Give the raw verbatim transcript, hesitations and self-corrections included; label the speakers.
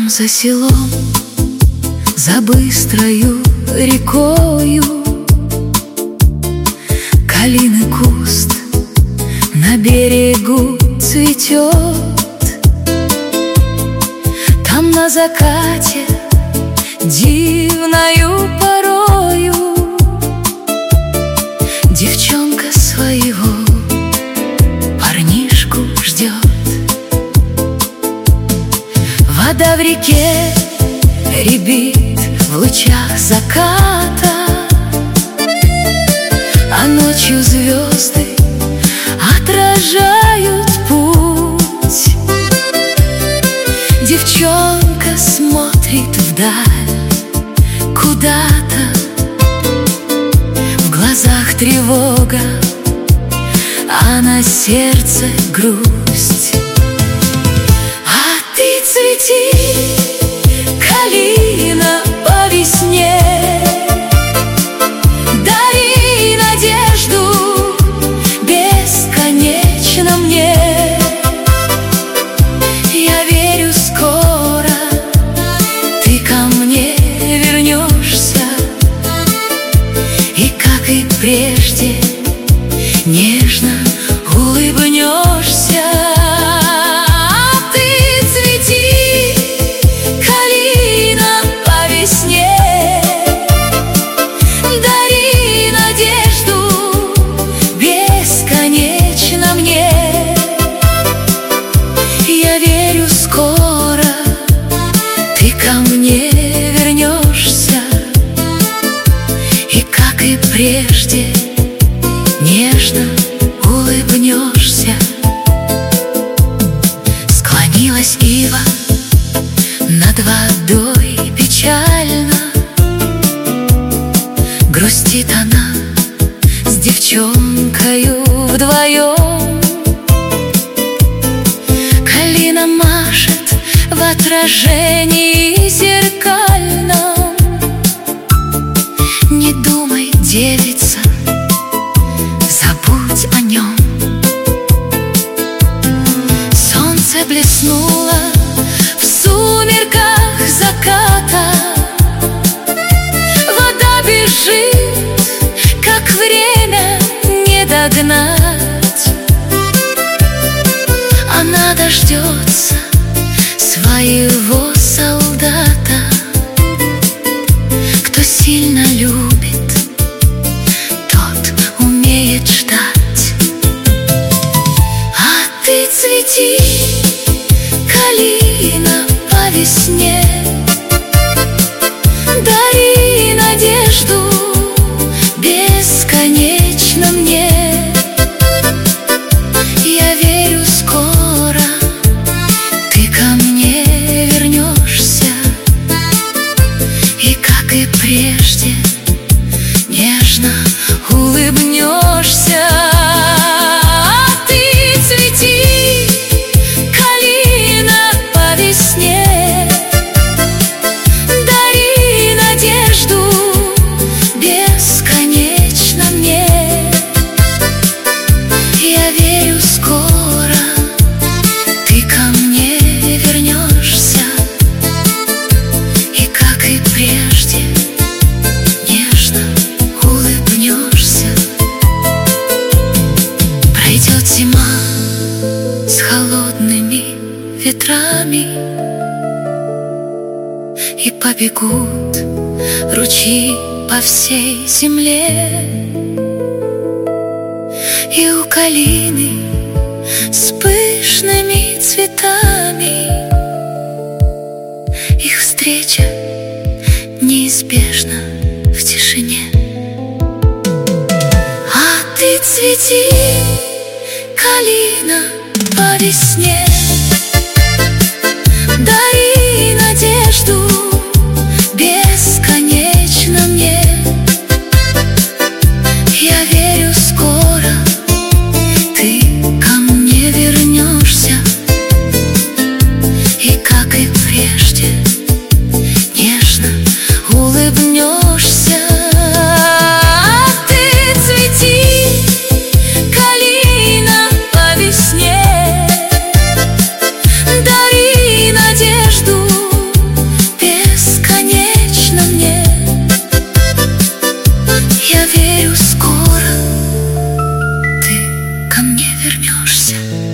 Speaker 1: за селом, за быстрою рекою, калины куст на берегу цветет. Там на закате дивною порою девчонка своего парнишку ждет. Вода в реке рябит в лучах заката, а ночью звезды отражают путь. Девчонка смотрит вдаль куда-то, в глазах тревога, а на сердце грусть. А ты цвети, калина, по весне, дари надежду бесконечно мне. Я верю, скоро ты ко мне вернешься, и, как и прежде, нежно улыбнешься. Прежде нежно улыбнешься. Склонилась ива над водой печально, грустит она с девчонкою вдвоем. Калина машет в отражении зеркальном. Не думай, девица, забудь о нем. Солнце блеснуло в сумерках заката, вода бежит, как время не догнать. Она дождется своего солдата, кто сильно любит, тот умеет ждать. А ты цвети, калина, по весне, дари надежду бесконечно мне. Я верю, скоро ты ко мне вернешься, и, как и прежде, нежно улыбнешься. А ты цвети, калина, по весне, дари надежду бесконечно мне. Я верю, скоро ты ко мне вернешься, и, как и прежде, нежно улыбнешься. Пройдет зима с холодными ветрами, и побегут ручьи по всей земле, и у калины с пышными цветами их встреча неизбежна в тишине. А ты цвети, калина, по весне, дари надежду бесконечно мне. Я верю, скоро ты ко мне вернешься, и, как и прежде, нежно улыбнешься. А ты цвети, калина, по весне, вернешься.